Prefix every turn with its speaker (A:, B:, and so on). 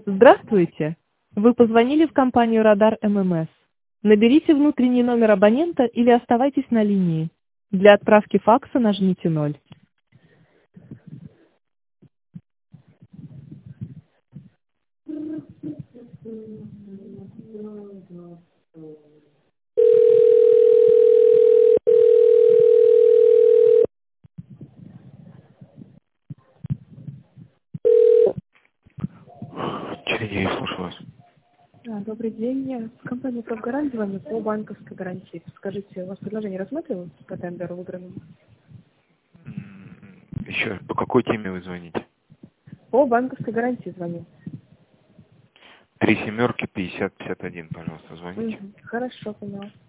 A: Здравствуйте! Вы позвонили в компанию «Радар ММС». Наберите внутренний номер абонента или оставайтесь на линии. Для отправки факса нажмите 0.
B: Сергей, слушаю вас.
A: Добрый день. Я с компании «Профгарант» звоню по банковской гарантии. Скажите, у вас предложение рассматривалось по тендеру выигранному?
B: Еще раз, по какой теме вы звоните?
A: По банковской гарантии звоню.
B: 3 семерки 50 51, пожалуйста, звоните.
A: Хорошо, поняла.